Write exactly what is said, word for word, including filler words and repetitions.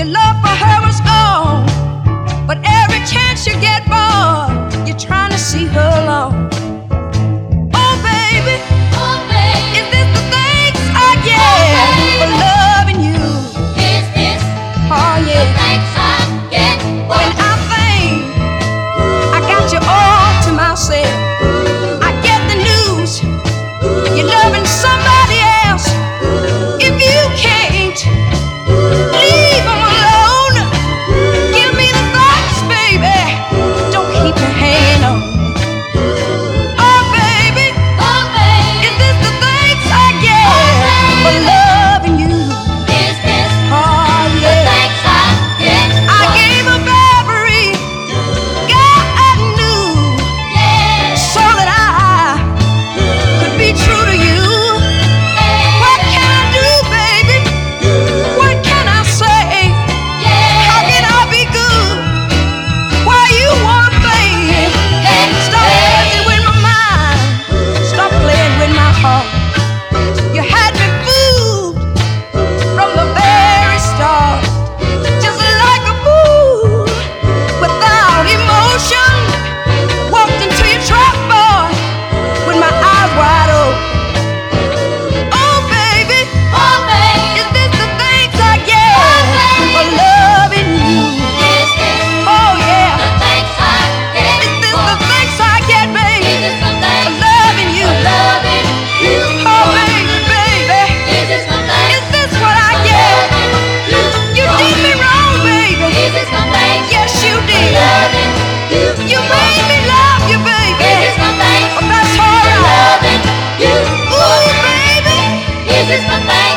Your love for her was gone, but every chance you get, boy, you're trying to see her alone. Oh, baby, Oh, baby, is this the thanks I get baby. for loving you? is this Oh, the yeah. thanks I get? When I think I got you all to myself, I get the news you're loving somebody else. If you can't leave them alone, give me the thanks, baby. Don't keep me hanging on. Oh, baby, Oh, baby, is this the thanks I get for loving you? is this Oh, the yeah. thanks I get? I gave up every God I knew Yeah, so that I could be true to you. What can I do, baby? What can I say? How can I be good while you want, baby? Stop playing with my mind. Stop playing with my heart. You had me fooled from the very start. Just like a fool without emotion. Walked into your trap, boy, with my eyes wide open. Oh, baby, Oh, baby, is this the thanks I get baby. for loving you? is this Oh, yeah. the thanks I get? Is this the thanks I get, Is baby, this the for thanks loving you? for loving you? Oh, baby, baby, Is this the thanks is this what I for get? loving you? You did me wrong, baby. Is this the thanks Yes, you for did. loving you? You made me love you, Is baby. this the thanks But that's for alright. loving you? Ooh, baby, Is this the thanks